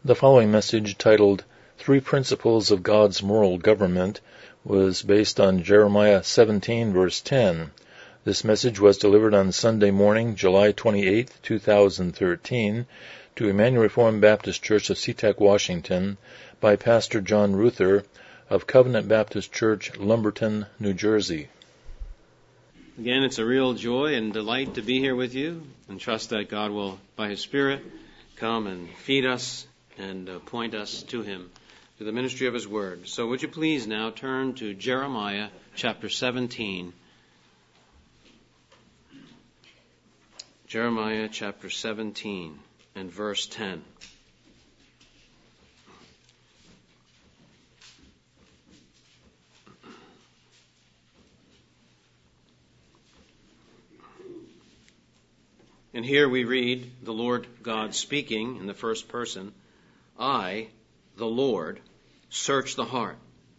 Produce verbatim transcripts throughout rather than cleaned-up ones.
The following message, titled Three Principles of God's Moral Government, was based on Jeremiah seventeen, verse ten. This message was delivered on Sunday morning, July twenty-eighth, two thousand thirteen, to Emmanuel Reformed Baptist Church of SeaTac, Washington, by Pastor John Ruther of Covenant Baptist Church, Lumberton, New Jersey. Again, it's a real joy and delight to be here with you, and trust that God will, by His Spirit, come and feed us and uh, point us to Him through the ministry of His Word. So would you please now turn to Jeremiah chapter seventeen. Jeremiah chapter seventeen and verse ten. And here we read the Lord God speaking in the first person. I, the Lord, search the heart.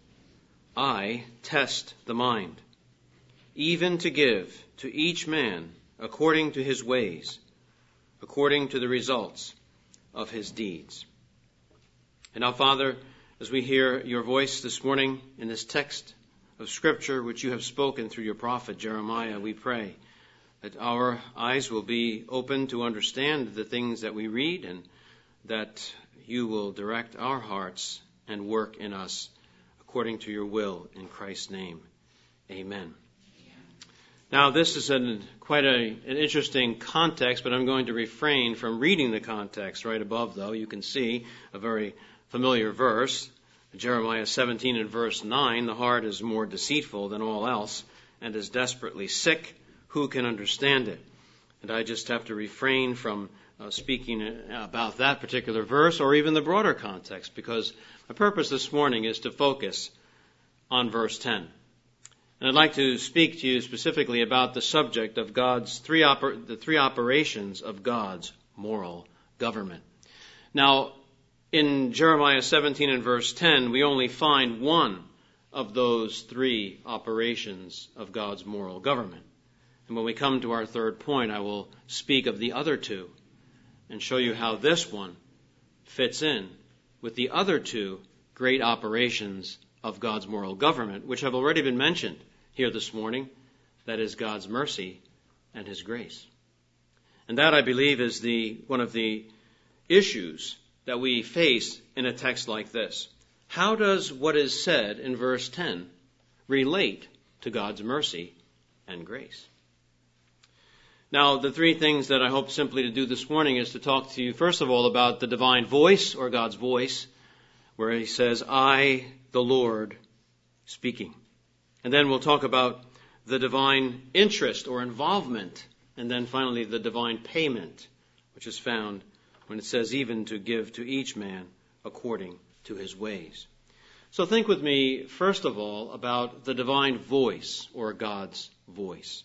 I test the mind, even to give to each man according to his ways, according to the results of his deeds. And now, Father, as we hear your voice this morning in this text of Scripture, which you have spoken through your prophet Jeremiah, we pray that our eyes will be open to understand the things that we read, and that you will direct our hearts and work in us according to your will, in Christ's name. Amen. Now, this is an, quite a, an interesting context, but I'm going to refrain from reading the context. Right above, though, you can see a very familiar verse, Jeremiah seventeen and verse nine. The heart is more deceitful than all else and is desperately sick. Who can understand it? And I just have to refrain from uh, speaking about that particular verse or even the broader context, because my purpose this morning is to focus on verse ten. And I'd like to speak to you specifically about the subject of God's three oper- the three operations of God's moral government. Now, in Jeremiah seventeen and verse ten, we only find one of those three operations of God's moral government. And when we come to our third point, I will speak of the other two and show you how this one fits in with the other two great operations of God's moral government, which have already been mentioned here this morning. That is God's mercy and His grace. And that, I believe, is the one of the issues that we face in a text like this. How does what is said in verse ten relate to God's mercy and grace? Now, the three things that I hope simply to do this morning is to talk to you, first of all, about the divine voice, or God's voice, where He says, I, the Lord, speaking. And then we'll talk about the divine interest or involvement, and then finally the divine payment, which is found when it says, even to give to each man according to his ways. So think with me, first of all, about the divine voice, or God's voice.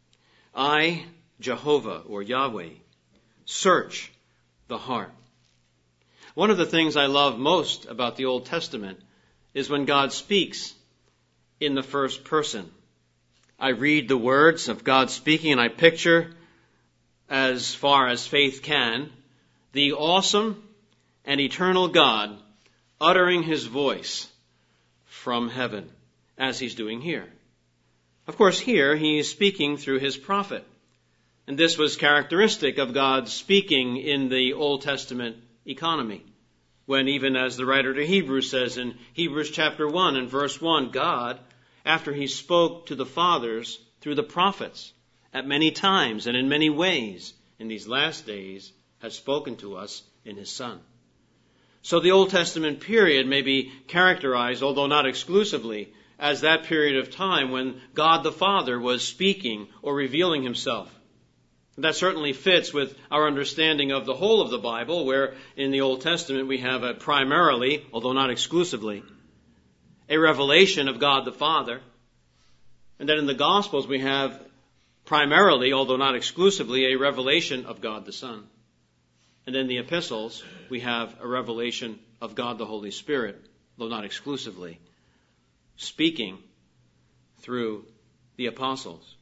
I, Jehovah, or Yahweh, search the heart. One of the things I love most about the Old Testament is when God speaks in the first person. I read the words of God speaking, and I picture, as far as faith can, the awesome and eternal God uttering His voice from heaven, as He's doing here. Of course, here He is speaking through His prophet. And this was characteristic of God speaking in the Old Testament economy, when, even as the writer to Hebrews says in Hebrews chapter one and verse one, God, after He spoke to the fathers through the prophets at many times and in many ways, in these last days has spoken to us in His Son. So the Old Testament period may be characterized, although not exclusively, as that period of time when God the Father was speaking or revealing Himself. That certainly fits with our understanding of the whole of the Bible, where in the Old Testament we have a primarily, although not exclusively, a revelation of God the Father. And that in the Gospels we have primarily, although not exclusively, a revelation of God the Son. And in the epistles we have a revelation of God the Holy Spirit, though not exclusively, speaking through the apostles.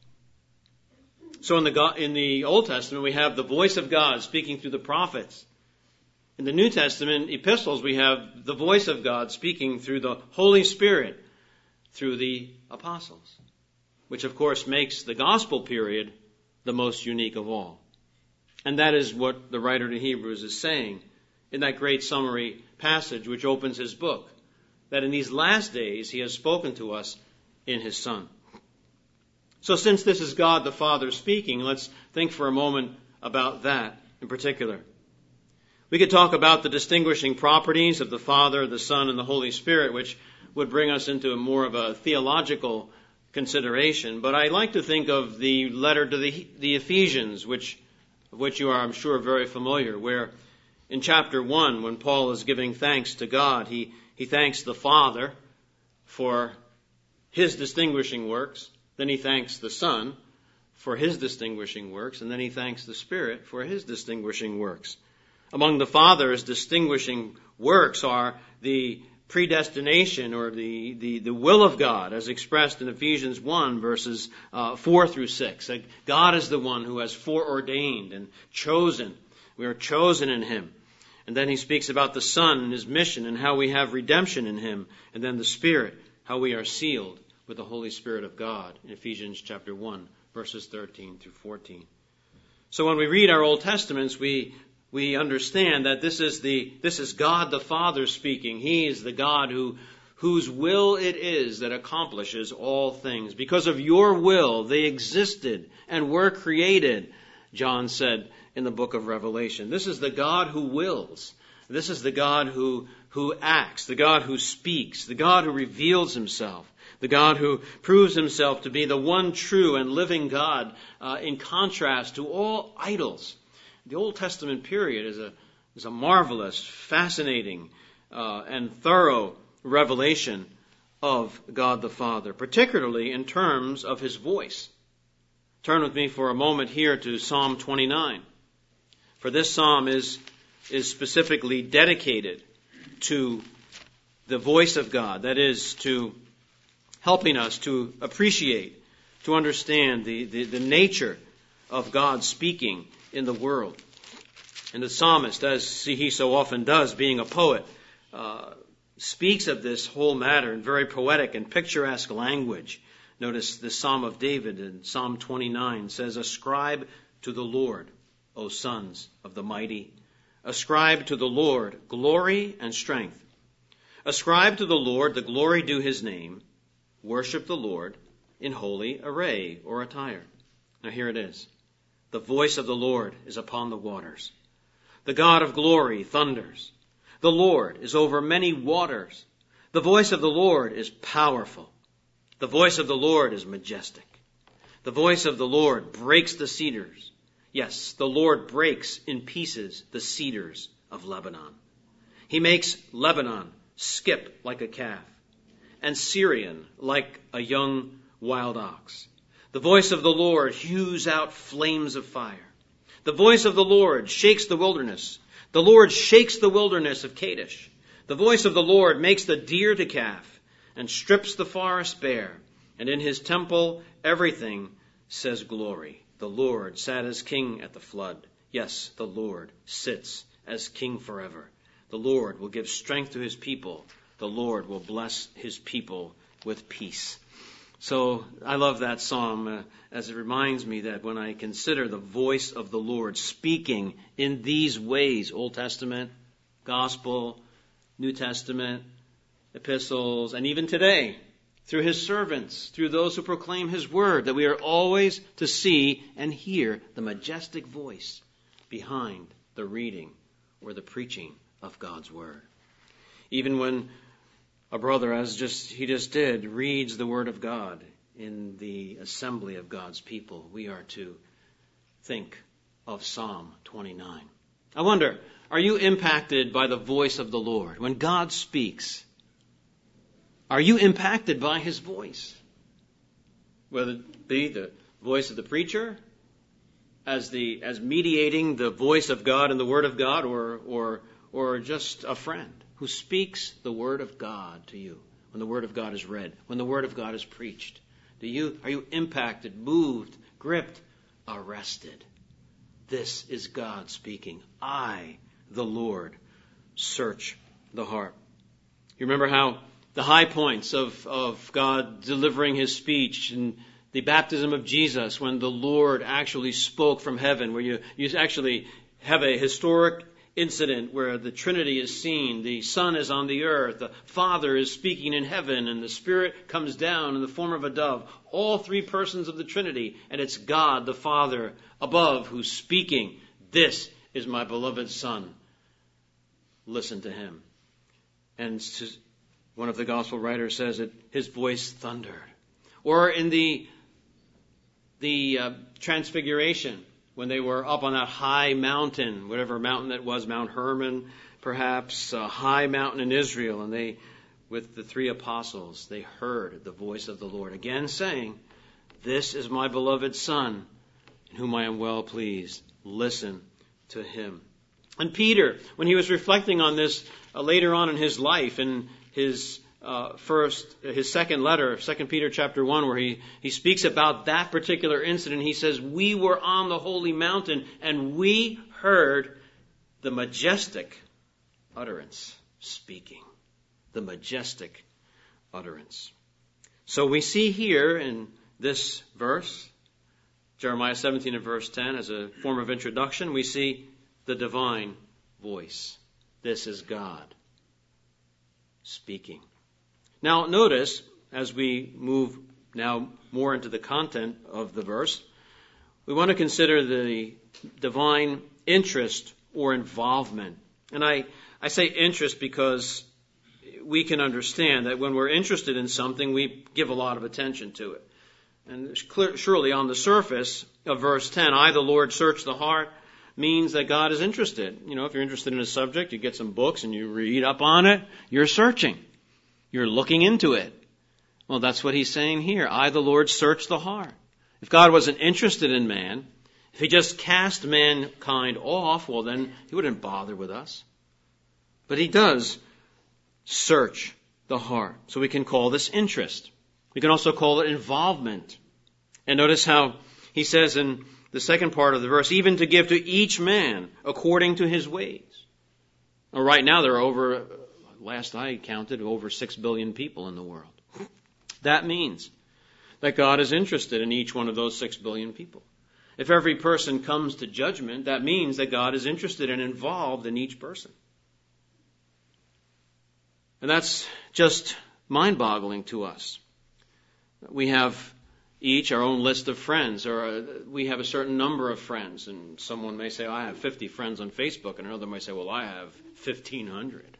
So in the in the Old Testament, we have the voice of God speaking through the prophets. In the New Testament epistles, we have the voice of God speaking through the Holy Spirit, through the apostles, which of course makes the gospel period the most unique of all. And that is what the writer to Hebrews is saying in that great summary passage which opens his book, that in these last days he has spoken to us in his Son. So since this is God the Father speaking, let's think for a moment about that in particular. We could talk about the distinguishing properties of the Father, the Son, and the Holy Spirit, which would bring us into more of a theological consideration. But I like to think of the letter to the, the Ephesians, which, of which you are, I'm sure, very familiar, where in chapter one, when Paul is giving thanks to God, he, he thanks the Father for his distinguishing works. Then he thanks the Son for his distinguishing works. And then he thanks the Spirit for his distinguishing works. Among the Father's distinguishing works are the predestination or the, the, the will of God as expressed in Ephesians one verses uh, four through six. Like God is the one who has foreordained and chosen. We are chosen in him. And then he speaks about the Son and his mission and how we have redemption in him. And then the Spirit, how we are sealed with the Holy Spirit of God in Ephesians chapter one verses thirteen through fourteen. So when we read our Old Testaments, we We understand that this is the this is God the Father speaking. He is the God who whose will it is that accomplishes all things. Because of your will, they existed and were created, John said in the book of Revelation. This is the God who wills. This is the God who who acts, the God who speaks, the God who reveals himself, the God who proves himself to be the one true and living God uh, in contrast to all idols. The Old Testament period is a is a marvelous, fascinating, uh, and thorough revelation of God the Father, particularly in terms of his voice. Turn with me for a moment here to Psalm twenty-nine. For this psalm is is specifically dedicated to the voice of God, that is, to helping us to appreciate, to understand the, the, the nature of God speaking in the world. And the psalmist, as he so often does, being a poet, uh, speaks of this whole matter in very poetic and picturesque language. Notice the Psalm of David in Psalm twenty-nine says, "Ascribe to the Lord, O sons of the mighty. Ascribe to the Lord glory and strength. Ascribe to the Lord the glory due his name. Worship the Lord in holy array or attire." Now here it is. The voice of the Lord is upon the waters. The God of glory thunders. The Lord is over many waters. The voice of the Lord is powerful. The voice of the Lord is majestic. The voice of the Lord breaks the cedars. Yes, the Lord breaks in pieces the cedars of Lebanon. He makes Lebanon skip like a calf, and Syrian like a young wild ox. The voice of the Lord hews out flames of fire. The voice of the Lord shakes the wilderness. The Lord shakes the wilderness of Kadesh. The voice of the Lord makes the deer to calf and strips the forest bare. And in his temple everything says glory. The Lord sat as king at the flood. Yes, the Lord sits as king forever. The Lord will give strength to his people. The Lord will bless his people with peace. So I love that psalm uh, as it reminds me that when I consider the voice of the Lord speaking in these ways, Old Testament, Gospel, New Testament, epistles, and even today, through his servants, through those who proclaim his word, that we are always to see and hear the majestic voice behind the reading or the preaching of God's word. Even when a brother, as just he just did, reads the word of God in the assembly of God's people, we are to think of Psalm twenty-nine. I wonder, are you impacted by the voice of the Lord? When God speaks, are you impacted by his voice? Whether it be the voice of the preacher, as the as mediating the voice of God and the word of God, or or or just a friend who speaks the word of God to you when the word of God is read, when the word of God is preached. Do you are you impacted, moved, gripped, arrested? This is God speaking. I, the Lord, search the heart. You remember how the high points of, of God delivering his speech and the baptism of Jesus, when the Lord actually spoke from heaven, where you, you actually have a historic incident where the Trinity is seen, the Son is on the earth, the Father is speaking in heaven, and the Spirit comes down in the form of a dove. All three persons of the Trinity, and it's God the Father above who's speaking. This is my beloved Son. Listen to him. And one of the gospel writers says that his voice thundered. Or in the the uh, Transfiguration, when they were up on that high mountain, whatever mountain that was, Mount Hermon, perhaps, a high mountain in Israel, and they, with the three apostles, they heard the voice of the Lord again saying, "This is my beloved Son, in whom I am well pleased. Listen to him." And Peter, when he was reflecting on this uh, later on in his life, in his uh, first, his second letter, Second Peter chapter one, where he, he speaks about that particular incident, he says, "We were on the holy mountain, and we heard the majestic utterance speaking." The majestic utterance. So we see here in this verse, Jeremiah seventeen and verse ten, as a form of introduction, we see the divine voice. This is God speaking. Now notice, as we move now more into the content of the verse, we want to consider the divine interest or involvement. And I, I say interest because we can understand that when we're interested in something, we give a lot of attention to it. And clear, surely on the surface of verse ten, "I, the Lord, search the heart," means that God is interested. You know, if you're interested in a subject, you get some books and you read up on it, you're searching. You're looking into it. Well, that's what he's saying here. "I, the Lord, search the heart." If God wasn't interested in man, if he just cast mankind off, well, then he wouldn't bother with us. But he does search the heart. So we can call this interest. We can also call it involvement. And notice how he says in the second part of the verse, "even to give to each man according to his ways." Well, right now there are over, last I counted, over six billion people in the world. That means that God is interested in each one of those six billion people. If every person comes to judgment, that means that God is interested and involved in each person. And that's just mind-boggling to us. We have each our own list of friends, or uh, we have a certain number of friends. And someone may say, "I have fifty friends on Facebook," and another may say, "Well, I have fifteen hundred.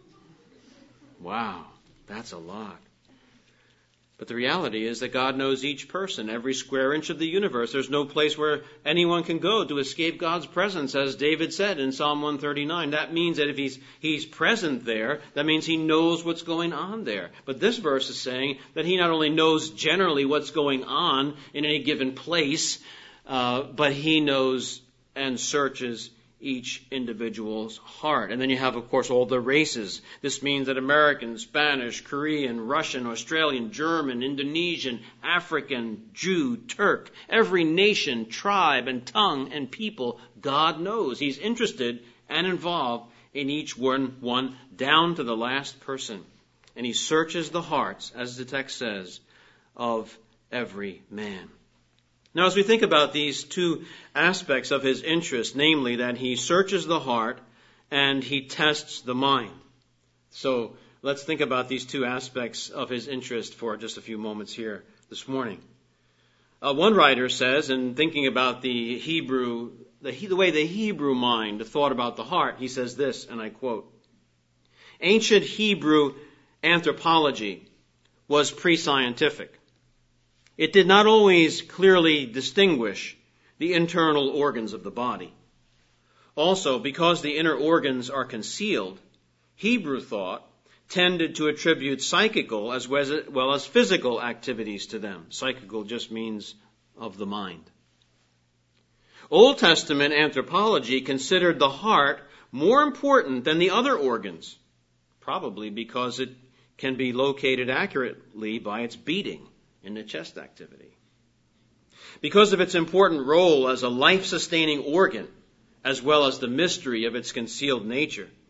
Wow, that's a lot. But the reality is that God knows each person, every square inch of the universe. There's no place where anyone can go to escape God's presence, as David said in Psalm one thirty-nine. That means that if he's, he's present there, that means he knows what's going on there. But this verse is saying that he not only knows generally what's going on in any given place, uh, but he knows and searches each individual's heart. And then you have, of course, all the races. This means that American, Spanish, Korean, Russian, Australian, German, Indonesian, African, Jew, Turk, every nation, tribe, and tongue and people, God knows. He's interested and involved in each one, one down to the last person. And he searches the hearts, as the text says, of every man. Now, as we think about these two aspects of his interest, namely that he searches the heart and he tests the mind. So let's think about these two aspects of his interest for just a few moments here this morning. Uh, one writer says, in thinking about the Hebrew, the, the way the Hebrew mind thought about the heart, he says this, and I quote, "Ancient Hebrew anthropology was pre-scientific. It did not always clearly distinguish the internal organs of the body. Also, because the inner organs are concealed, Hebrew thought tended to attribute psychical as well as physical activities to them." Psychical just means of the mind. Old Testament anthropology considered the heart more important than the other organs, probably because it can be located accurately by its beating in the chest activity. Because of its important role as a life-sustaining organ, as well as the mystery of its concealed nature,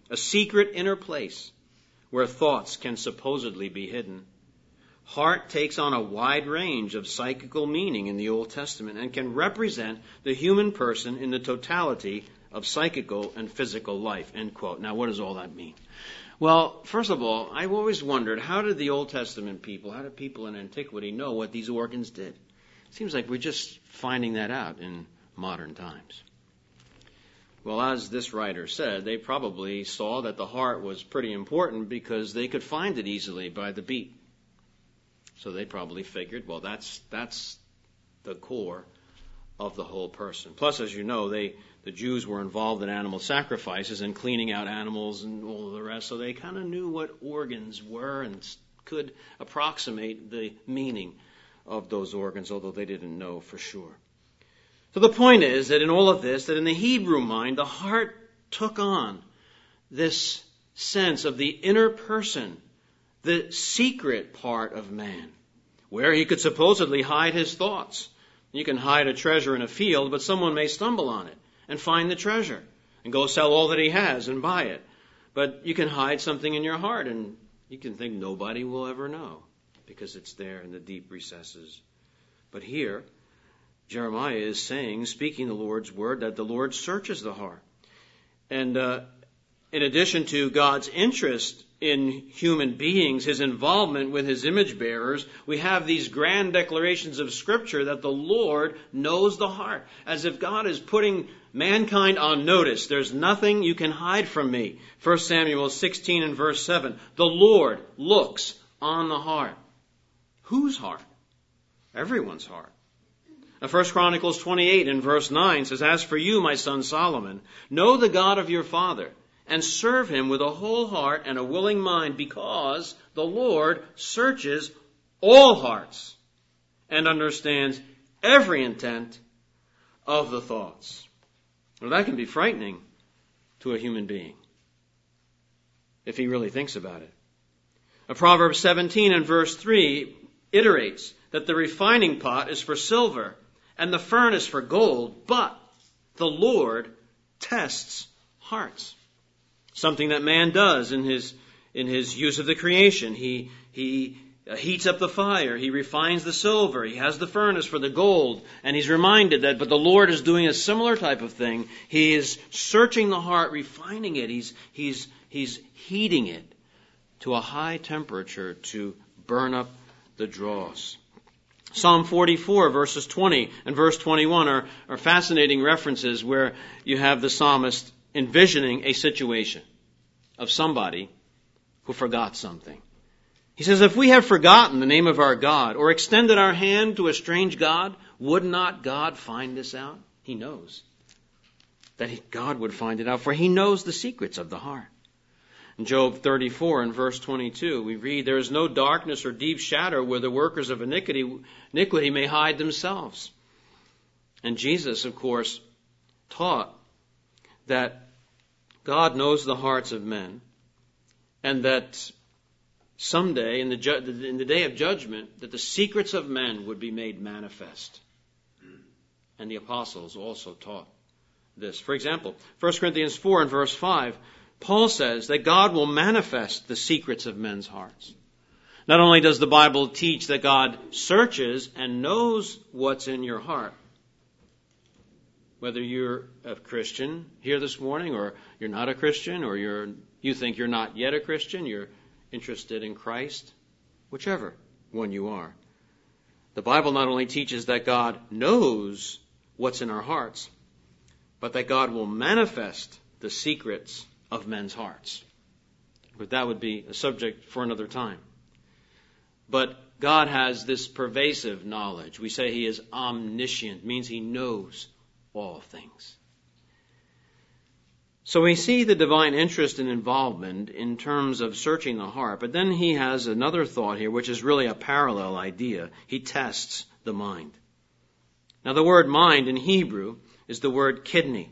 a secret inner place where thoughts can supposedly be hidden. Heart takes on a wide range of psychical meaning in the Old Testament and can represent the human person in the totality of psychical and physical life, end quote. Now, what does all that mean? Well, first of all, I've always wondered, how did the Old Testament people, how did people in antiquity know what these organs did? It seems like we're just finding that out in modern times. Well, as this writer said, they probably saw that the heart was pretty important because they could find it easily by the beat. So they probably figured, well, that's that's the core of the whole person. Plus, as you know, they the Jews were involved in animal sacrifices and cleaning out animals and all of the rest, so they kind of knew what organs were and could approximate the meaning of those organs, although they didn't know for sure. So the point is that in all of this, that in the Hebrew mind, the heart took on this sense of the inner person, the secret part of man, where he could supposedly hide his thoughts. You can hide a treasure in a field, but someone may stumble on it and find the treasure and go sell all that he has and buy it. But you can hide something in your heart and you can think nobody will ever know because it's there in the deep recesses. But here, Jeremiah is saying, speaking the Lord's word, that the Lord searches the heart. And uh, in addition to God's interest in human beings, his involvement with his image bearers, we have these grand declarations of Scripture that the Lord knows the heart, as if God is putting mankind on notice. There's nothing you can hide from me. First Samuel sixteen and verse seven. The Lord looks on the heart. Whose heart? Everyone's heart. Now, First Chronicles twenty-eight and verse nine says, As for you, my son Solomon, know the God of your father, and serve him with a whole heart and a willing mind, because the Lord searches all hearts and understands every intent of the thoughts. Well, that can be frightening to a human being if he really thinks about it. Now, Proverbs seventeen and verse three iterates that the refining pot is for silver and the furnace for gold, but the Lord tests hearts. Something that man does in his in his use of the creation. He he heats up the fire. He refines the silver. He has the furnace for the gold. And he's reminded that, but the Lord is doing a similar type of thing. He is searching the heart, refining it. He's he's he's heating it to a high temperature to burn up the dross. Psalm forty-four, verses twenty and verse twenty-one are, are fascinating references where you have the psalmist envisioning a situation of somebody who forgot something. He says, if we have forgotten the name of our God or extended our hand to a strange God, would not God find this out? He knows that he, God would find it out, for he knows the secrets of the heart. In Job thirty-four and verse twenty-two, we read, there is no darkness or deep shadow where the workers of iniquity, iniquity may hide themselves. And Jesus, of course, taught that God knows the hearts of men, and that someday, in the, ju- in the day of judgment, that the secrets of men would be made manifest. And the apostles also taught this. For example, First Corinthians four and verse five, Paul says that God will manifest the secrets of men's hearts. Not only does the Bible teach that God searches and knows what's in your heart, whether you're a Christian here this morning or you're not a Christian, or you're you think you're not yet a Christian, you're interested in Christ, whichever one you are. The Bible not only teaches that God knows what's in our hearts, but that God will manifest the secrets of men's hearts. But that would be a subject for another time. But God has this pervasive knowledge. We say he is omniscient, means he knows all things. So we see the divine interest and involvement in terms of searching the heart, but then he has another thought here, which is really a parallel idea. He tests the mind. Now the word mind in Hebrew is the word kidney.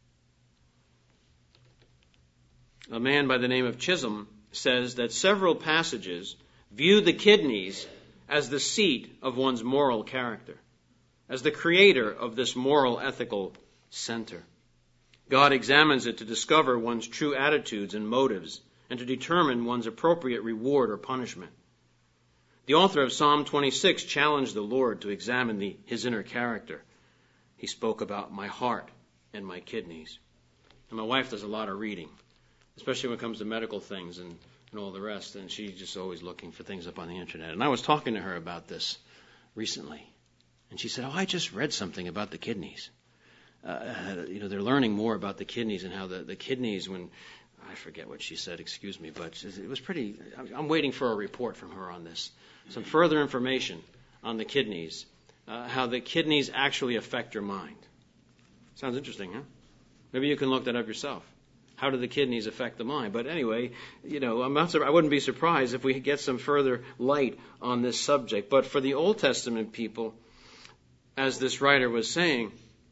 A man by the name of Chisholm says that several passages view the kidneys as the seat of one's moral character, as the creator of this moral ethical center. God examines it to discover one's true attitudes and motives and to determine one's appropriate reward or punishment. The author of Psalm twenty-six challenged the Lord to examine the, his inner character. He spoke about my heart and my kidneys. And my wife does a lot of reading, especially when it comes to medical things and, and all the rest, and she's just always looking for things up on the internet. And I was talking to her about this recently, and she said, oh, I just read something about the kidneys. Uh, you know, they're learning more about the kidneys and how the, the kidneys, when, I forget what she said, excuse me, but it was pretty, I'm waiting for a report from her on this. Some further information on the kidneys, uh, how the kidneys actually affect your mind. Sounds interesting, huh? Maybe you can look that up yourself. How do the kidneys affect the mind? But anyway, you know, I'm not, I wouldn't be surprised if we get some further light on this subject. But for the Old Testament people, as this writer was saying,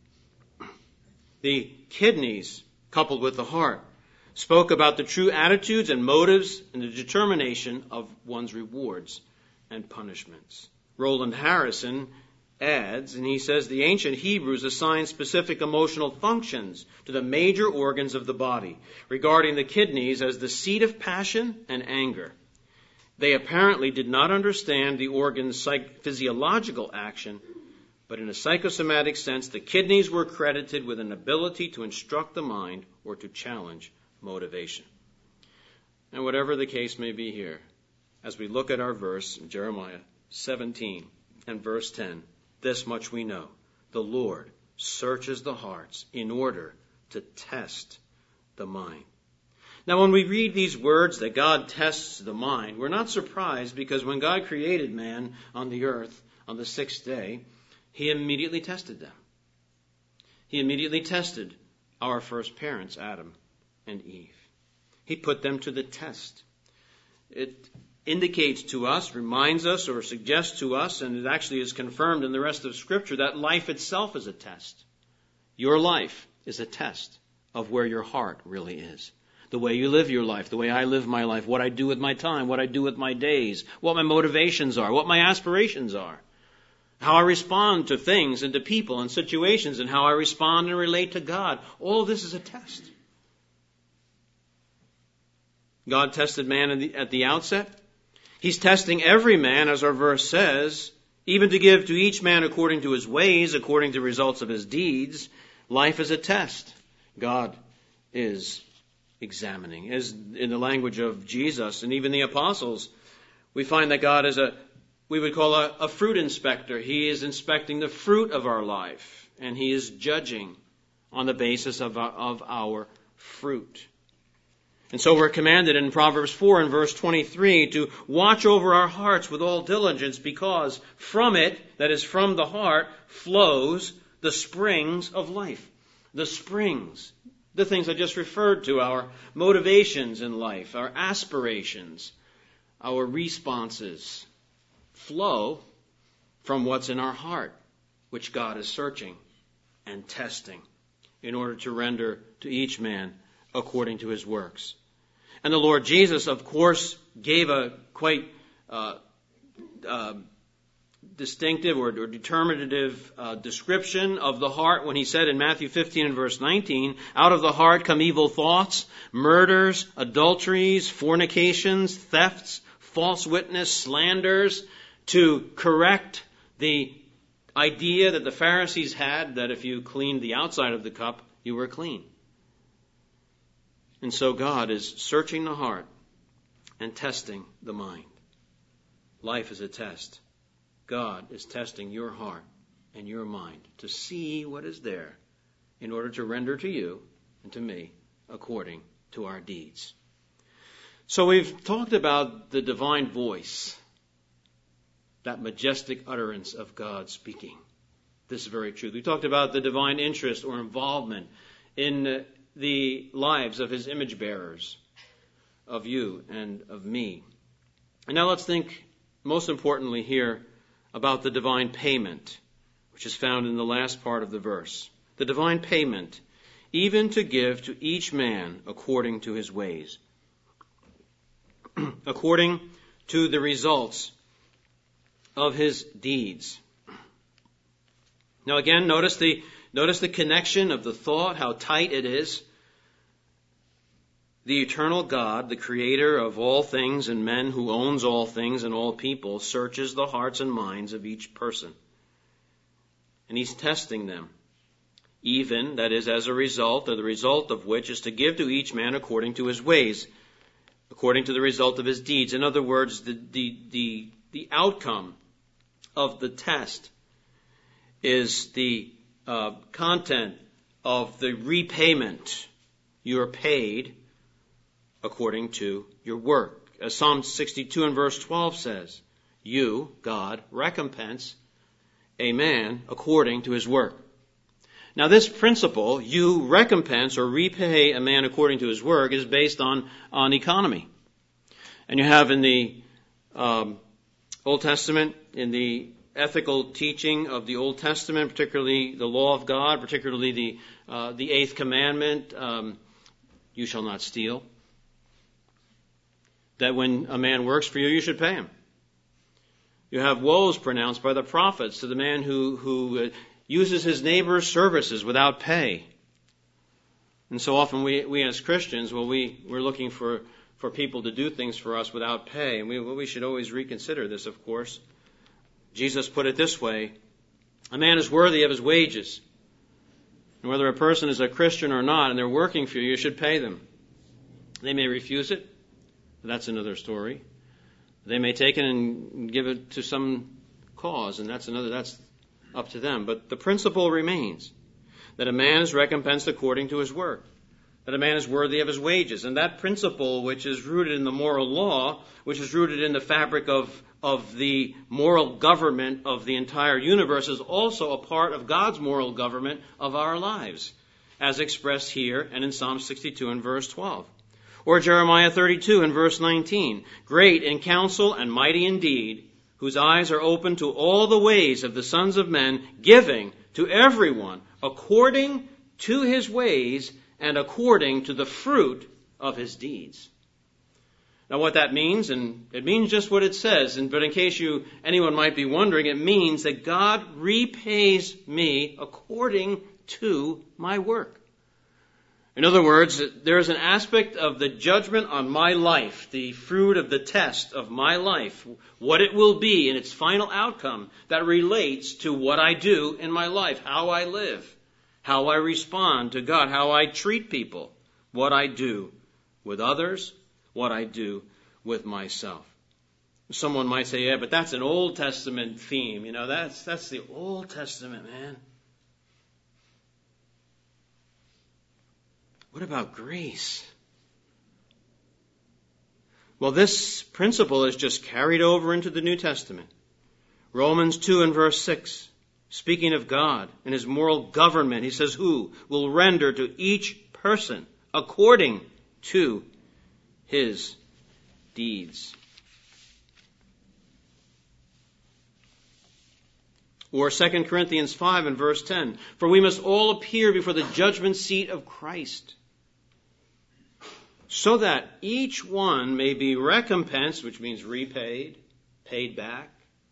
the kidneys, coupled with the heart, spoke about the true attitudes and motives and the determination of one's rewards and punishments. Roland Harrison adds, and he says, the ancient Hebrews assigned specific emotional functions to the major organs of the body, regarding the kidneys as the seat of passion and anger. They apparently did not understand the organ's psych- physiological action, but in a psychosomatic sense, the kidneys were credited with an ability to instruct the mind or to challenge motivation. And whatever the case may be here, as we look at our verse in Jeremiah seventeen and verse ten, this much we know: the Lord searches the hearts in order to test the mind. Now, when we read these words that God tests the mind, we're not surprised, because when God created man on the earth on the sixth day, he immediately tested them. He immediately tested our first parents, Adam and Eve. He put them to the test. It indicates to us, reminds us, or suggests to us, and it actually is confirmed in the rest of Scripture, that life itself is a test. Your life is a test of where your heart really is. The way you live your life, the way I live my life, what I do with my time, what I do with my days, what my motivations are, what my aspirations are, how I respond to things and to people and situations, and how I respond and relate to God. All of this is a test. God tested man at the, at the outset. He's testing every man, as our verse says, even to give to each man according to his ways, according to the results of his deeds. Life is a test. God is examining. As in the language of Jesus and even the apostles, we find that God is a, we would call a, a fruit inspector. He is inspecting the fruit of our life, and he is judging on the basis of our, of our fruit. And so we're commanded in Proverbs four and verse twenty-three to watch over our hearts with all diligence, because from it, that is from the heart, flows the springs of life. The springs, the things I just referred to, our motivations in life, our aspirations, our responses, flow from what's in our heart, which God is searching and testing in order to render to each man according to his works. And the Lord Jesus, of course, gave a quite uh, uh, distinctive or, or determinative uh, description of the heart when he said in Matthew fifteen and verse nineteen, out of the heart come evil thoughts, murders, adulteries, fornications, thefts, false witness, slanders, to correct the idea that the Pharisees had that if you cleaned the outside of the cup, you were clean. And so God is searching the heart and testing the mind. Life is a test. God is testing your heart and your mind to see what is there in order to render to you and to me according to our deeds. So we've talked about the divine voice, that majestic utterance of God speaking. This is very true. We talked about the divine interest or involvement in the lives of his image bearers, of you and of me. And now let's think, most importantly here, about the divine payment, which is found in the last part of the verse. The divine payment, even to give to each man according to his ways, according to the results of his deeds. Now again, notice the Notice the connection of the thought, how tight it is. The eternal God, the creator of all things and men, who owns all things and all people, searches the hearts and minds of each person. And he's testing them. Even, that is, as a result, or the result of which is to give to each man according to his ways, according to the result of his deeds. In other words, the, the, the, the outcome of the test is the uh, content of the repayment. You are paid according to your work. As Psalm sixty-two and verse twelve says, you, God, recompense a man according to his work. Now this principle, you recompense or repay a man according to his work, is based on, on economy. And you have in the um, Old Testament, in the ethical teaching of the Old Testament, particularly the law of God, particularly the, uh, the eighth commandment, um, you shall not steal. That when a man works for you, you should pay him. You have woes pronounced by the prophets to the man who, who uh, uses his neighbor's services without pay. And so often we, we as Christians, well, we, we're looking for, for people to do things for us without pay. And we, well, we should always reconsider this, of course. Jesus put it this way, a man is worthy of his wages. And whether a person is a Christian or not, and they're working for you, you should pay them. They may refuse it. That's another story. They may take it and give it to some cause, and that's another, that's up to them. But the principle remains that a man is recompensed according to his work, that a man is worthy of his wages. And that principle, which is rooted in the moral law, which is rooted in the fabric of, of the moral government of the entire universe, is also a part of God's moral government of our lives, as expressed here and in Psalm sixty-two and verse twelve. Or Jeremiah thirty-two and verse nineteen, great in counsel and mighty in deed, whose eyes are open to all the ways of the sons of men, giving to everyone according to his ways and according to the fruit of his deeds. Now what that means, and it means just what it says, and but in case you anyone might be wondering, it means that God repays me according to my work. In other words, there is an aspect of the judgment on my life, the fruit of the test of my life, what it will be in its final outcome that relates to what I do in my life, how I live, how I respond to God, how I treat people, what I do with others, what I do with myself. Someone might say, yeah, but that's an Old Testament theme. You know, that's, that's the Old Testament, man. What about grace? Well, this principle is just carried over into the New Testament. Romans two and verse six, speaking of God and his moral government, he says, who will render to each person according to his deeds. Or Second Corinthians five and verse ten, for we must all appear before the judgment seat of Christ, so that each one may be recompensed, which means repaid, paid back,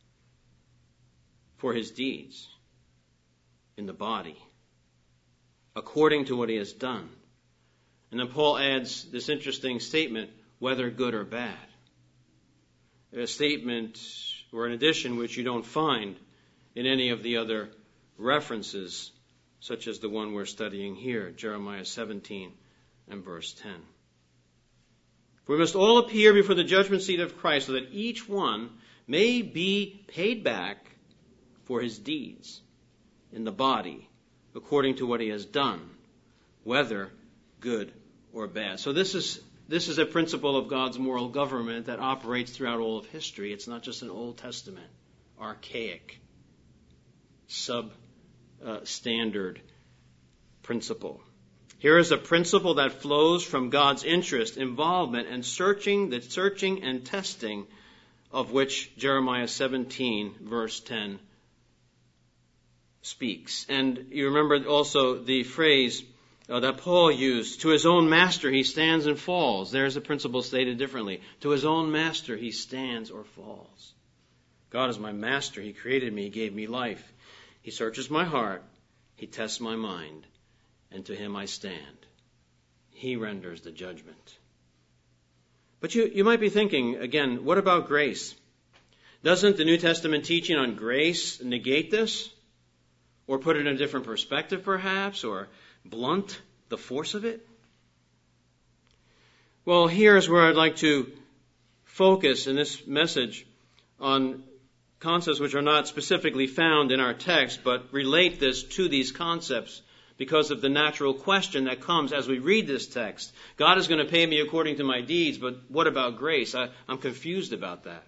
for his deeds in the body, according to what he has done. And then Paul adds this interesting statement, whether good or bad. A statement or an addition which you don't find in any of the other references, such as the one we're studying here, Jeremiah seventeen and verse ten. For we must all appear before the judgment seat of Christ, so that each one may be paid back for his deeds in the body, according to what he has done, whether good or bad. So this is this is a principle of God's moral government that operates throughout all of history. It's not just an Old Testament, archaic, sub-standard uh, principle. Here is a principle that flows from God's interest, involvement, and searching, the searching and testing of which Jeremiah seventeen, verse ten, speaks. And you remember also the phrase uh, that Paul used, to his own master he stands and falls. There's a principle stated differently. To his own master he stands or falls. God is my master. He created me. He gave me life. He searches my heart. He tests my mind, and to him I stand. He renders the judgment. But you, you might be thinking, again, what about grace? Doesn't the New Testament teaching on grace negate this? Or put it in a different perspective, perhaps? Or blunt the force of it? Well, here's where I'd like to focus in this message on concepts which are not specifically found in our text, but relate this to these concepts because of the natural question that comes as we read this text. God is going to pay me according to my deeds, but what about grace? I, I'm confused about that.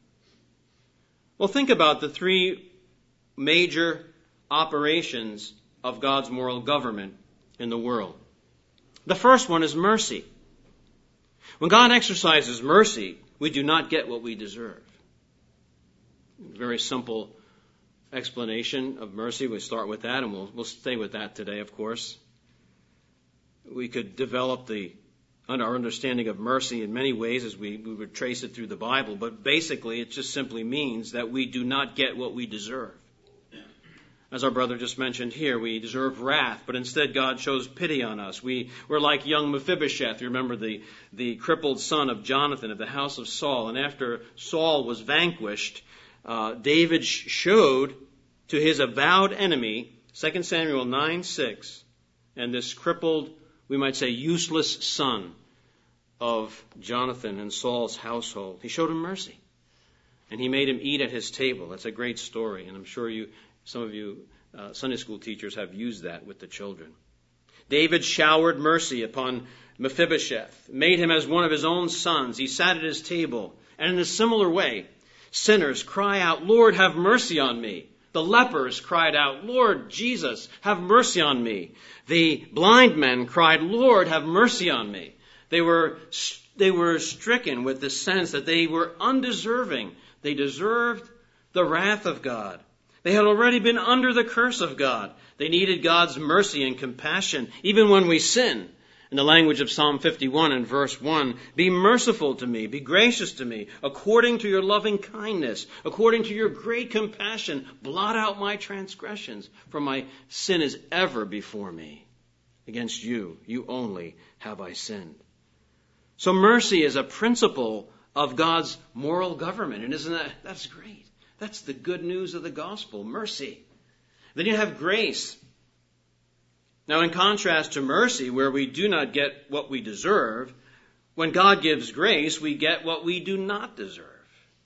Well, think about the three major operations of God's moral government in the world. The first one is mercy. When God exercises mercy, we do not get what we deserve. Very simple explanation of mercy. We start with that, and we'll, we'll stay with that today, of course. We could develop the our understanding of mercy in many ways as we, we would trace it through the Bible, but basically it just simply means that we do not get what we deserve. As our brother just mentioned here, we deserve wrath, but instead God shows pity on us. We, we're like young Mephibosheth. You remember the, the crippled son of Jonathan of the house of Saul. And after Saul was vanquished, uh, David sh- showed to his avowed enemy, Second Samuel nine six, and this crippled, we might say useless son of Jonathan and Saul's household. He showed him mercy. And he made him eat at his table. That's a great story, and I'm sure you Some of you uh, Sunday school teachers have used that with the children. David showered mercy upon Mephibosheth, made him as one of his own sons. He sat at his table. And in a similar way, sinners cry out, Lord, have mercy on me. The lepers cried out, Lord Jesus, have mercy on me. The blind men cried, Lord, have mercy on me. They were, they were stricken with the sense that they were undeserving. They deserved the wrath of God. They had already been under the curse of God. They needed God's mercy and compassion, even when we sin. In the language of Psalm fifty-one and verse one, be merciful to me, be gracious to me, according to your loving kindness, according to your great compassion, blot out my transgressions, for my sin is ever before me. Against you, you only have I sinned. So mercy is a principle of God's moral government, and isn't that, that's great. That's the good news of the gospel, mercy. Then you have grace. Now, in contrast to mercy, where we do not get what we deserve, when God gives grace, we get what we do not deserve.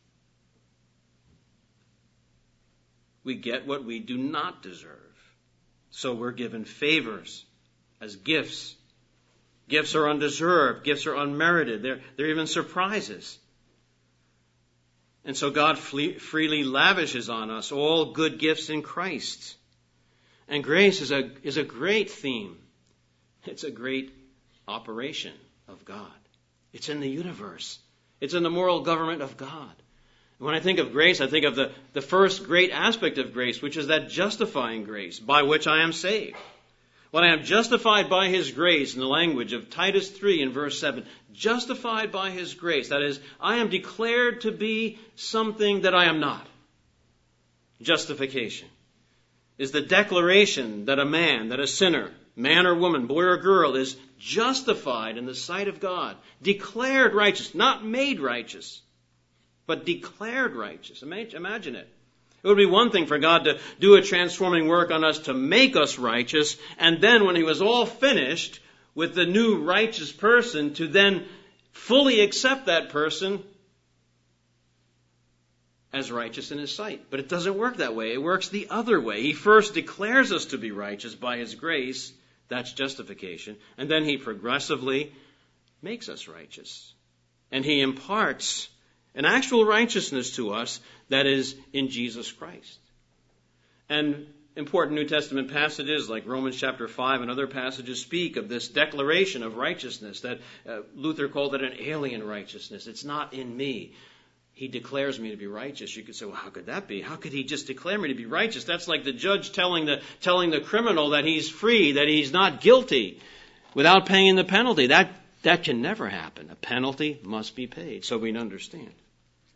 We get what we do not deserve. So we're given favors as gifts. Gifts are undeserved. Gifts are unmerited. They're, they're even surprises. And so God freely lavishes on us all good gifts in Christ. And grace is a, is a great theme. It's a great operation of God. It's in the universe. It's in the moral government of God. When I think of grace, I think of the, the first great aspect of grace, which is that justifying grace by which I am saved. When I am justified by His grace, in the language of Titus three and verse seven, justified by His grace, that is, I am declared to be something that I am not. Justification is the declaration that a man, that a sinner, man or woman, boy or girl, is justified in the sight of God, declared righteous, not made righteous, but declared righteous. Imagine it. It would be one thing for God to do a transforming work on us to make us righteous, and then when He was all finished with the new righteous person, to then fully accept that person as righteous in His sight. But it doesn't work that way. It works the other way. He first declares us to be righteous by His grace. That's justification. And then He progressively makes us righteous. And He imparts an actual righteousness to us that is in Jesus Christ. And important New Testament passages like Romans chapter five and other passages speak of this declaration of righteousness that uh, Luther called it an alien righteousness. It's not in me. He declares me to be righteous. You could say, well, how could that be? How could He just declare me to be righteous? That's like the judge telling the telling the criminal that he's free, that he's not guilty, without paying the penalty. That that can never happen. A penalty must be paid, so we understand.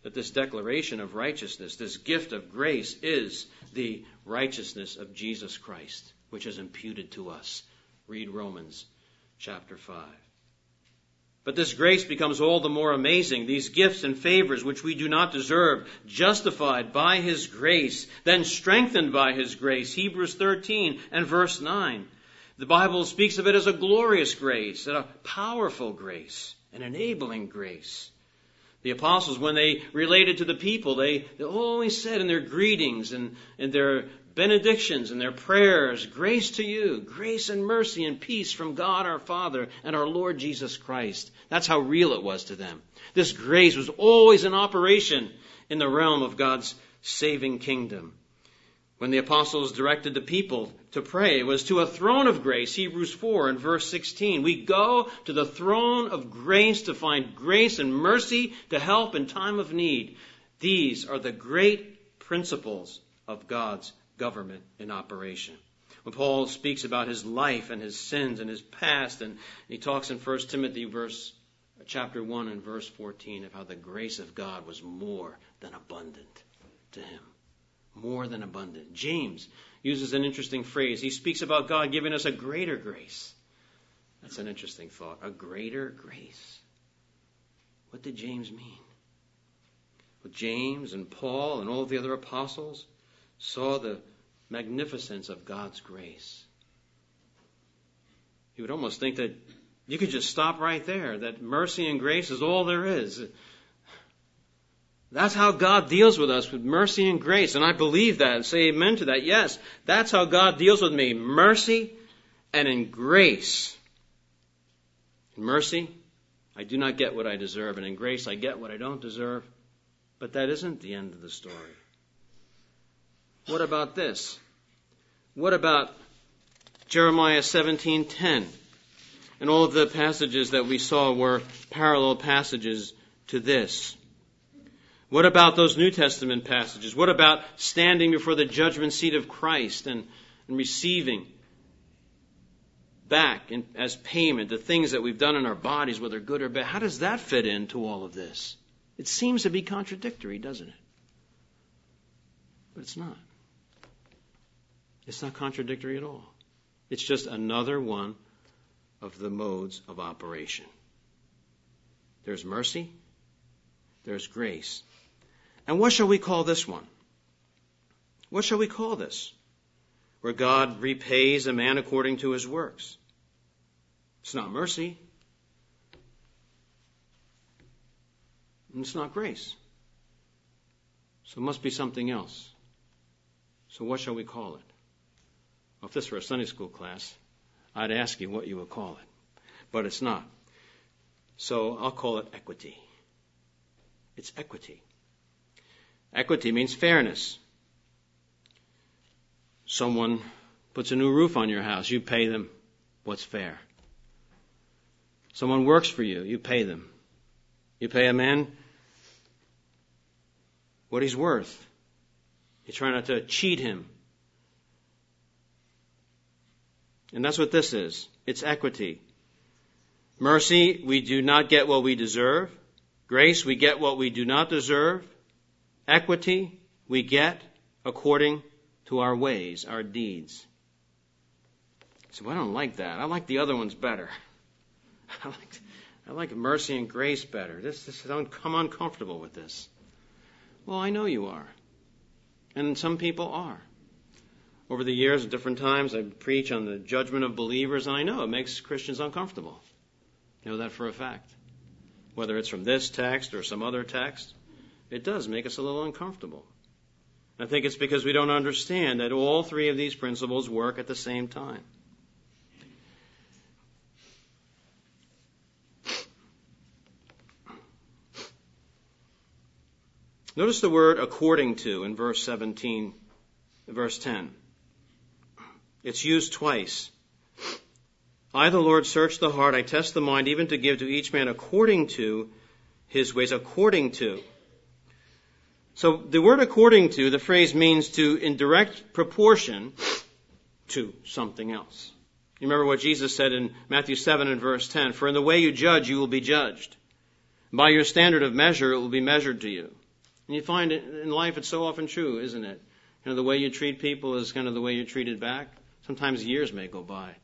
that this declaration of righteousness, this gift of grace, is the righteousness of Jesus Christ, which is imputed to us. Read Romans chapter five. But this grace becomes all the more amazing. These gifts and favors which we do not deserve, justified by His grace, then strengthened by His grace. Hebrews thirteen and verse nine. The Bible speaks of it as a glorious grace, and a powerful grace, an enabling grace. The apostles, when they related to the people, they, they always said in their greetings and in their benedictions and their prayers, grace to you, grace and mercy and peace from God our Father and our Lord Jesus Christ. That's how real it was to them. This grace was always in operation in the realm of God's saving kingdom. When the apostles directed the people to pray, it was to a throne of grace, Hebrews four and verse sixteen. We go to the throne of grace to find grace and mercy to help in time of need. These are the great principles of God's government in operation. When Paul speaks about his life and his sins and his past, and he talks in First Timothy verse, chapter one and verse fourteen of how the grace of God was more than abundant to him. More than abundant. James uses an interesting phrase. He speaks about God giving us a greater grace. That's an interesting thought. A greater grace. What did James mean? Well, James and Paul and all the other apostles saw the magnificence of God's grace. You would almost think that you could just stop right there, that mercy and grace is all there is. That's how God deals with us, with mercy and grace. And I believe that and say amen to that. Yes, that's how God deals with me. Mercy and in grace. In mercy, I do not get what I deserve. And in grace, I get what I don't deserve. But that isn't the end of the story. What about this? What about Jeremiah seventeen ten? And all of the passages that we saw were parallel passages to this. What about those New Testament passages? What about standing before the judgment seat of Christ and, and receiving back in, as payment the things that we've done in our bodies, whether good or bad? How does that fit into all of this? It seems to be contradictory, doesn't it? But it's not. It's not contradictory at all. It's just another one of the modes of operation. There's mercy. There's grace. And what shall we call this one? What shall we call this? Where God repays a man according to his works. It's not mercy. And it's not grace. So it must be something else. So what shall we call it? Well, if this were a Sunday school class, I'd ask you what you would call it. But it's not. So I'll call it equity. It's equity. Equity means fairness. Someone puts a new roof on your house, you pay them what's fair. Someone works for you, you pay them. You pay a man what he's worth. You try not to cheat him. And that's what this is. It's equity. Mercy, we do not get what we deserve. Grace, we get what we do not deserve. Equity, we get according to our ways, our deeds. So I don't like that. I like the other ones better. I like, I like mercy and grace better. This, this I'm uncomfortable with this. Well, I know you are. And some people are. Over the years, at different times, I preach on the judgment of believers, and I know it makes Christians uncomfortable. I know that for a fact. Whether it's from this text or some other text, it does make us a little uncomfortable. I think it's because we don't understand that all three of these principles work at the same time. Notice the word according to in verse seventeen, verse ten. It's used twice. I, the Lord, search the heart, I test the mind, even to give to each man according to his ways, according to. So the word according to, the phrase means to in direct proportion to something else. You remember what Jesus said in Matthew seven and verse ten, for in the way you judge, you will be judged. By your standard of measure, it will be measured to you. And you find it in life, it's so often true, isn't it? You know, the way you treat people is kind of the way you're treated back. Sometimes years may go by.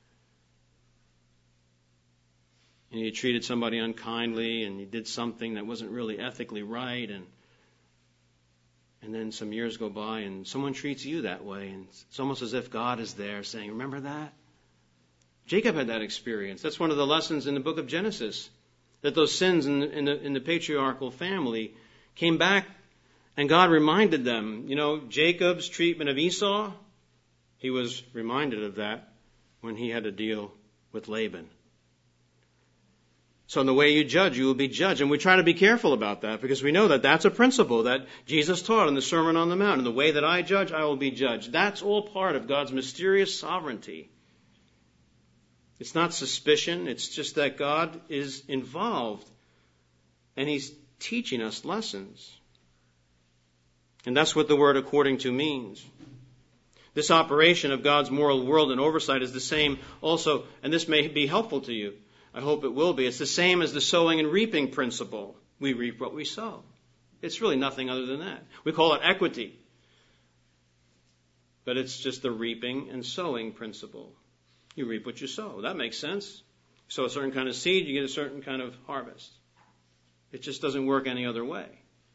And you treated somebody unkindly, and you did something that wasn't really ethically right, and and then some years go by, and someone treats you that way, and it's almost as if God is there saying, remember that? Jacob had that experience. That's one of the lessons in the book of Genesis, that those sins in the, in the, in the patriarchal family came back, and God reminded them. You know, Jacob's treatment of Esau, he was reminded of that when he had to deal with Laban. So in the way you judge, you will be judged. And we try to be careful about that because we know that that's a principle that Jesus taught in the Sermon on the Mount. In the way that I judge, I will be judged. That's all part of God's mysterious sovereignty. It's not suspicion. It's just that God is involved and He's teaching us lessons. And that's what the word according to means. This operation of God's moral world and oversight is the same also, and this may be helpful to you. I hope it will be. It's the same as the sowing and reaping principle. We reap what we sow. It's really nothing other than that. We call it equity. But it's just the reaping and sowing principle. You reap what you sow. That makes sense. You sow a certain kind of seed, you get a certain kind of harvest. It just doesn't work any other way.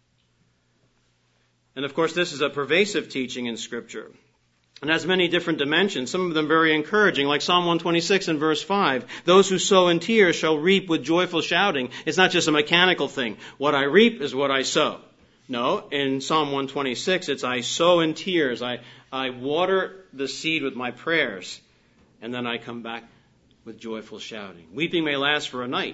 And of course, this is a pervasive teaching in Scripture. And has many different dimensions, some of them very encouraging, like Psalm one twenty-six and verse five. Those who sow in tears shall reap with joyful shouting. It's not just a mechanical thing. What I reap is what I sow. No, in Psalm one twenty-six, it's I sow in tears. I, I water the seed with my prayers. And then I come back with joyful shouting. Weeping may last for a night,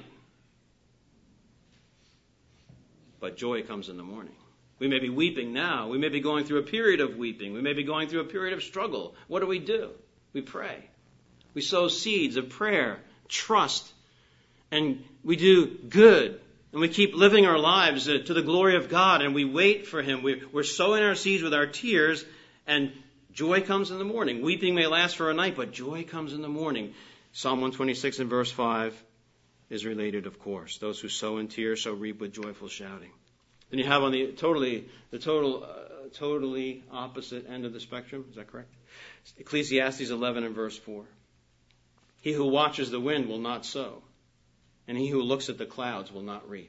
but joy comes in the morning. We may be weeping now. We may be going through a period of weeping. We may be going through a period of struggle. What do we do? We pray. We sow seeds of prayer, trust, and we do good. And we keep living our lives to the glory of God, and we wait for Him. We're sowing our seeds with our tears, and joy comes in the morning. Weeping may last for a night, but joy comes in the morning. Psalm one twenty-six and verse five is related, of course. Those who sow in tears shall reap with joyful shouting. Then you have on the totally the total uh, totally opposite end of the spectrum. Is that correct? Ecclesiastes eleven and verse four. He who watches the wind will not sow, and he who looks at the clouds will not reap.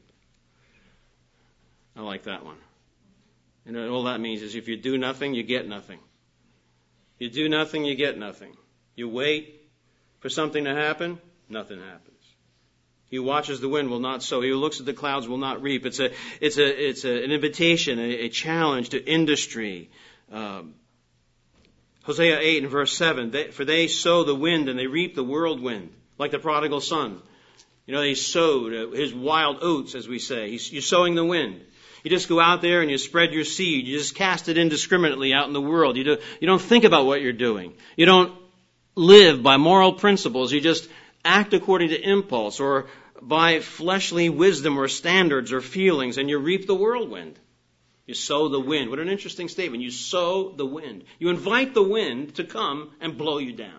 I like that one. And all that means is if you do nothing, you get nothing. You do nothing, you get nothing. You wait for something to happen, nothing happens. He who watches the wind will not sow. He who looks at the clouds will not reap. It's a, it's a, it's a, an invitation, a, a challenge to industry. Um, Hosea eight and verse seven. They, for they sow the wind and they reap the whirlwind, like the prodigal son. You know, he sowed his wild oats, as we say. He's, you're sowing the wind. You just go out there and you spread your seed. You just cast it indiscriminately out in the world. You, do, you don't think about what you're doing. You don't live by moral principles. You just act according to impulse or by fleshly wisdom or standards or feelings, and you reap the whirlwind. You sow the wind. What an interesting statement. You sow the wind. You invite the wind to come and blow you down.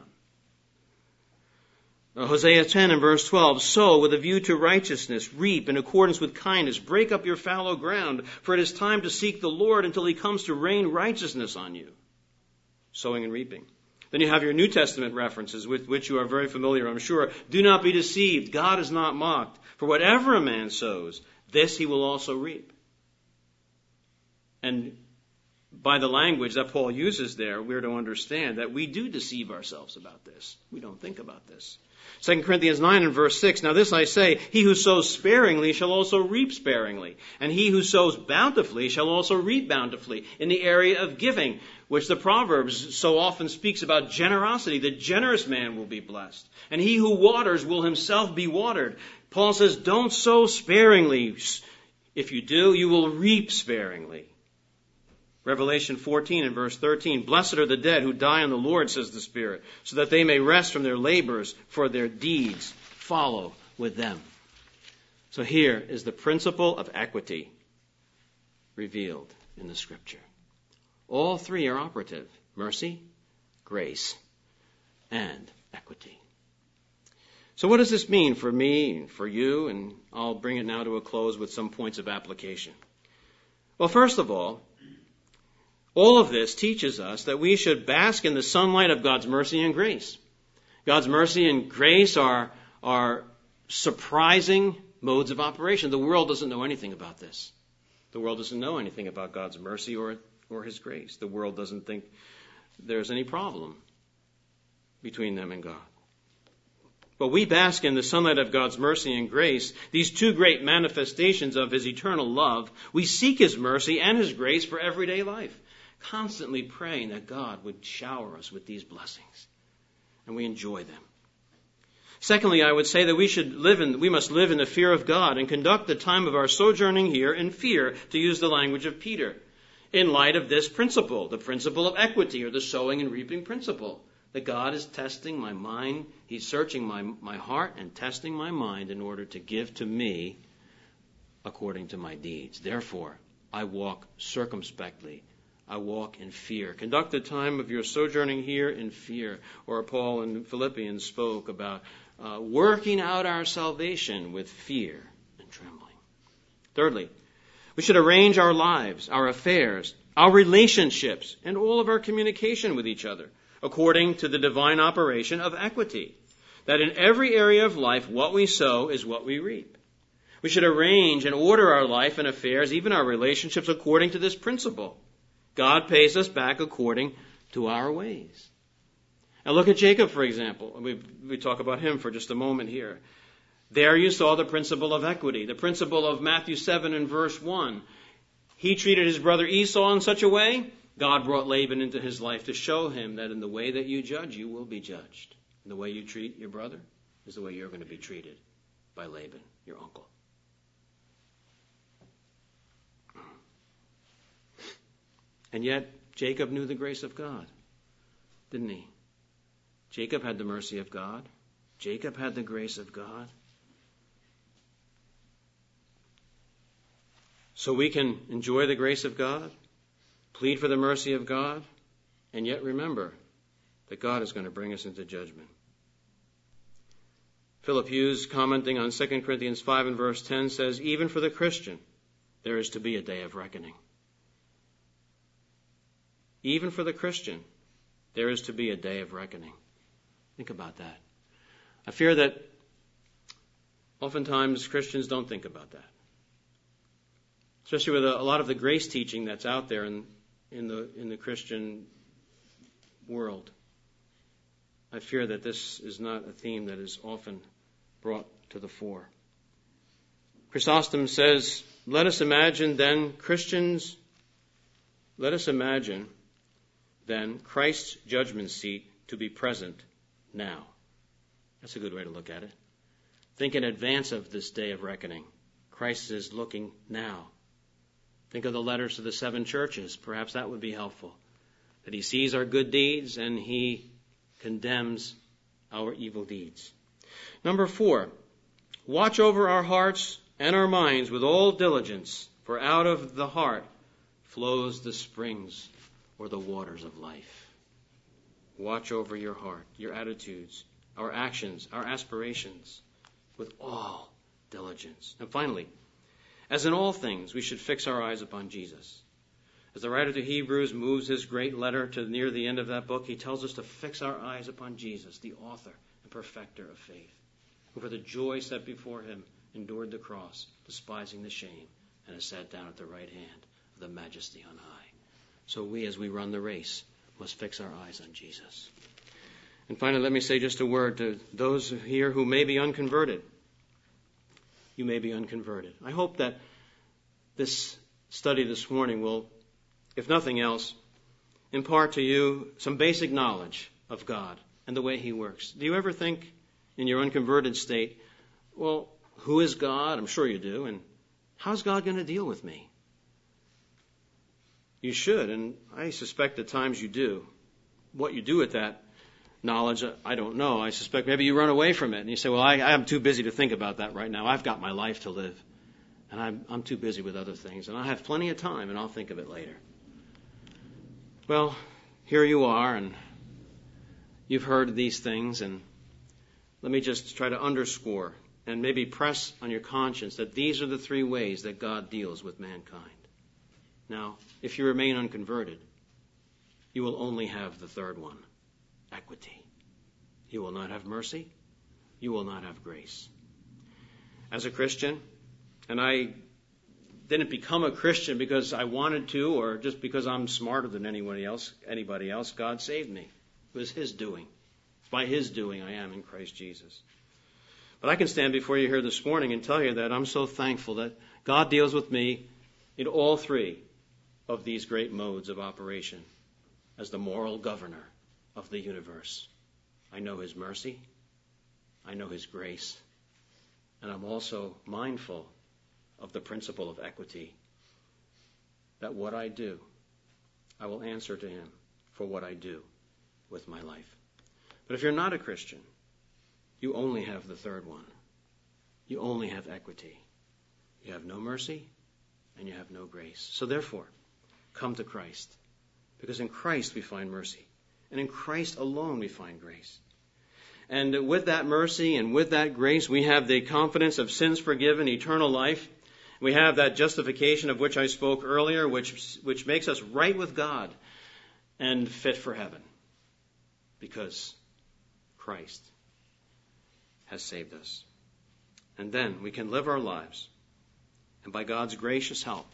Hosea ten and verse twelve, sow with a view to righteousness, reap in accordance with kindness, break up your fallow ground, for it is time to seek the Lord until He comes to rain righteousness on you. Sowing and reaping. Then you have your New Testament references with which you are very familiar, I'm sure. Do not be deceived. God is not mocked. For whatever a man sows, this he will also reap. And by the language that Paul uses there, we're to understand that we do deceive ourselves about this. We don't think about this. Second Corinthians nine and verse six, now this I say, he who sows sparingly shall also reap sparingly, and he who sows bountifully shall also reap bountifully. In the area of giving, which the Proverbs so often speaks about generosity, the generous man will be blessed, and he who waters will himself be watered. Paul says, don't sow sparingly. If you do, you will reap sparingly. Revelation fourteen and verse thirteen, blessed are the dead who die in the Lord, says the Spirit, so that they may rest from their labors, for their deeds follow with them. So here is the principle of equity revealed in the Scripture. All three are operative: mercy, grace, and equity. So what does this mean for me and for you? And I'll bring it now to a close with some points of application. Well, first of all, all of this teaches us that we should bask in the sunlight of God's mercy and grace. God's mercy and grace are, are surprising modes of operation. The world doesn't know anything about this. The world doesn't know anything about God's mercy or, or His grace. The world doesn't think there's any problem between them and God. But we bask in the sunlight of God's mercy and grace, these two great manifestations of His eternal love. We seek His mercy and His grace for everyday life, constantly praying that God would shower us with these blessings, and we enjoy them. Secondly, I would say that we should live in, we must live in the fear of God and conduct the time of our sojourning here in fear, to use the language of Peter, in light of this principle, the principle of equity, or the sowing and reaping principle. That God is testing my mind, He's searching my, my heart and testing my mind in order to give to me according to my deeds. Therefore, I walk circumspectly. I walk in fear. Conduct the time of your sojourning here in fear. Or Paul in Philippians spoke about uh, working out our salvation with fear and trembling. Thirdly, we should arrange our lives, our affairs, our relationships, and all of our communication with each other according to the divine operation of equity. That in every area of life, what we sow is what we reap. We should arrange and order our life and affairs, even our relationships, according to this principle. God pays us back according to our ways. Now look at Jacob, for example. We, we talk about him for just a moment here. There you saw the principle of equity, the principle of Matthew seven and verse one. He treated his brother Esau in such a way, God brought Laban into his life to show him that in the way that you judge, you will be judged. And the way you treat your brother is the way you're going to be treated by Laban, your uncle. And yet, Jacob knew the grace of God, didn't he? Jacob had the mercy of God. Jacob had the grace of God. So we can enjoy the grace of God, plead for the mercy of God, and yet remember that God is going to bring us into judgment. Philip Hughes, commenting on Second Corinthians five and verse ten, says, even for the Christian, there is to be a day of reckoning. Even for the Christian, there is to be a day of reckoning. Think about that. I fear that oftentimes Christians don't think about that. Especially with a, a lot of the grace teaching that's out there in, in the in the Christian world. I fear that this is not a theme that is often brought to the fore. Chrysostom says, let us imagine then Christians, let us imagine then Christ's judgment seat to be present now. That's a good way to look at it. Think in advance of this day of reckoning. Christ is looking now. Think of the letters to the seven churches. Perhaps that would be helpful. That He sees our good deeds and He condemns our evil deeds. Number four, watch over our hearts and our minds with all diligence, for out of the heart flows the springs or the waters of life. Watch over your heart, your attitudes, our actions, our aspirations, with all diligence. And finally, as in all things, we should fix our eyes upon Jesus. As the writer to Hebrews moves his great letter to near the end of that book, he tells us to fix our eyes upon Jesus, the author and perfecter of faith, who for the joy set before him endured the cross, despising the shame, and has sat down at the right hand of the Majesty on high. So we, as we run the race, must fix our eyes on Jesus. And finally, let me say just a word to those here who may be unconverted. You may be unconverted. I hope that this study this morning will, if nothing else, impart to you some basic knowledge of God and the way He works. Do you ever think in your unconverted state, well, who is God? I'm sure you do. And how's God going to deal with me? You should, and I suspect at times you do. What you do with that knowledge, I don't know. I suspect maybe you run away from it and you say, well, I, I'm too busy to think about that right now. I've got my life to live, and I'm, I'm too busy with other things, and I have plenty of time, and I'll think of it later. Well, here you are, and you've heard these things, and let me just try to underscore and maybe press on your conscience that these are the three ways that God deals with mankind. Now, if you remain unconverted, you will only have the third one, equity. You will not have mercy. You will not have grace. As a Christian, and I didn't become a Christian because I wanted to or just because I'm smarter than anybody else, anybody else. God saved me. It was His doing. It's by His doing I am in Christ Jesus. But I can stand before you here this morning and tell you that I'm so thankful that God deals with me in all three of these great modes of operation as the moral governor of the universe. I know His mercy. I know His grace. And I'm also mindful of the principle of equity, that what I do, I will answer to Him for what I do with my life. But if you're not a Christian, you only have the third one. You only have equity. You have no mercy and you have no grace. So therefore, come to Christ, because in Christ we find mercy, and in Christ alone we find grace. And with that mercy and with that grace, we have the confidence of sins forgiven, eternal life. We have that justification of which I spoke earlier, which, which makes us right with God and fit for heaven, because Christ has saved us. And then we can live our lives, and by God's gracious help,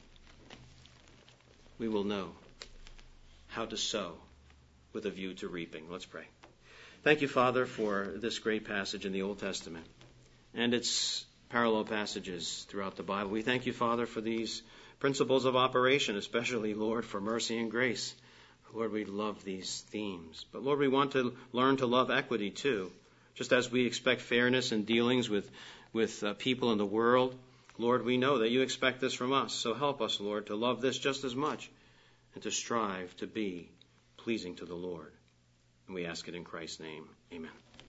we will know how to sow with a view to reaping. Let's pray. Thank you, Father, for this great passage in the Old Testament and its parallel passages throughout the Bible. We thank you, Father, for these principles of operation, especially, Lord, for mercy and grace. Lord, we love these themes. But, Lord, we want to learn to love equity, too. Just as we expect fairness in dealings with, with uh, people in the world, Lord, we know that you expect this from us. So help us, Lord, to love this just as much and to strive to be pleasing to the Lord. And we ask it in Christ's name. Amen.